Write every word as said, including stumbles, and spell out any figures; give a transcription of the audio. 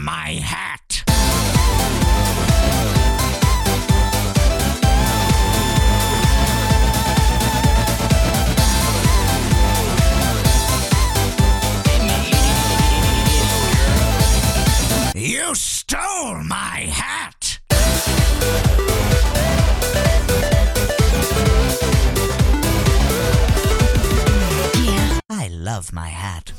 my hat. You stole my hat! Yeah, I love my hat.